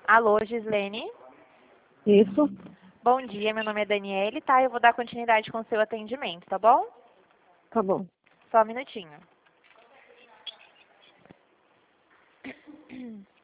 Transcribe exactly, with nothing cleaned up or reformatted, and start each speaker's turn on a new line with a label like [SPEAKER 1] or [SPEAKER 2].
[SPEAKER 1] Alô, Gislene?
[SPEAKER 2] Isso.
[SPEAKER 1] Bom dia, meu nome é Daniele, tá? Eu vou dar continuidade com o seu atendimento, tá bom?
[SPEAKER 2] Tá bom.
[SPEAKER 1] Só um minutinho.